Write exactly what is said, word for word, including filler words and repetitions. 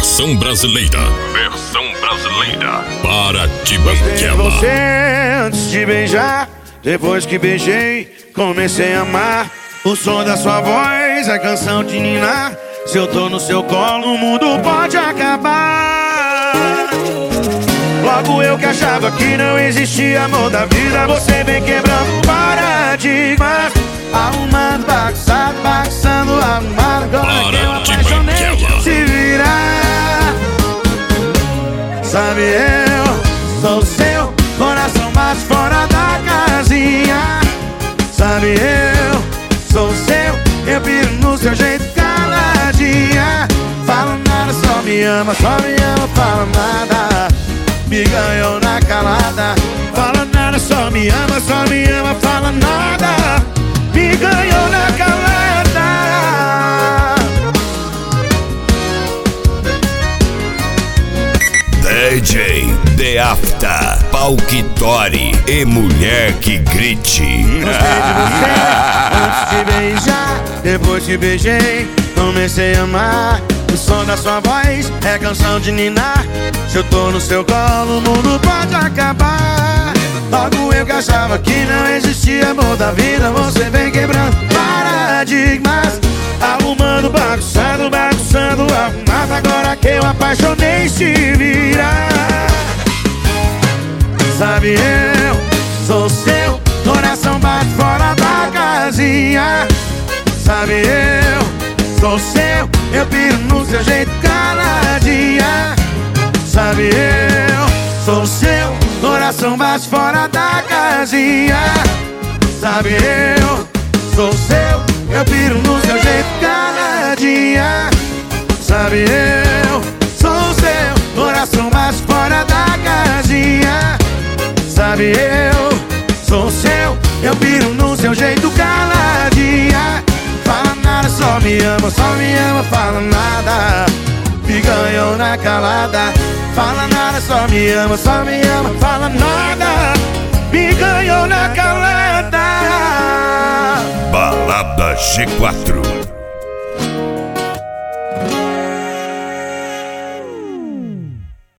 Versão brasileira. Versão brasileira. Para te Gostei de banquela. você antes de beijar. Depois que beijei, comecei a amar. O som da sua voz é canção de ninar. Se eu tô no seu colo, o mundo pode acabar. Logo eu que achava que não existia amor da vida, você vem quebrando paradigmas. Arrumando, bagunçado, bagunçando, arrumado. Agora que eu apaixonei, se virar. Sabe, eu sou seu, coração bate fora da casinha. Sabe, eu sou seu, eu piro no seu jeito caladinha. Fala nada, só me ama, só me ama, fala nada. Me ganhou na calada. Fala nada, só me ama, só me ama, fala nada. Me ganhou na calada. D J The Afta, Palquitori e mulher que grite. Gostei de você antes de beijar. Depois que beijei, comecei a amar. O som da sua voz é canção de ninar. Se eu tô no seu colo, o mundo pode acabar. Logo eu que achava que não existia amor da vida, você vem quebrando paradigmas. Arrumando, bagunçando, bagunçando, arrumado. Agora que eu apaixonei, se virar. Sabe, eu sou seu, coração bate fora da casinha. Sabe, eu sou seu, eu piro no seu jeito caladinha. Sabe, eu sou seu, coração bate fora da casinha. Sabe, eu sou seu, eu piro no seu jeito caladinha. Sabe, eu sou seu, coração bate fora da casinha. Sabe, eu sou seu, eu piro no seu jeito caladinha. Fala nada, só me ama, só me ama, fala nada. Me ganhou na calada. Fala nada, só me ama, só me ama, fala nada. Me ganhou na calada. Balada G quatro.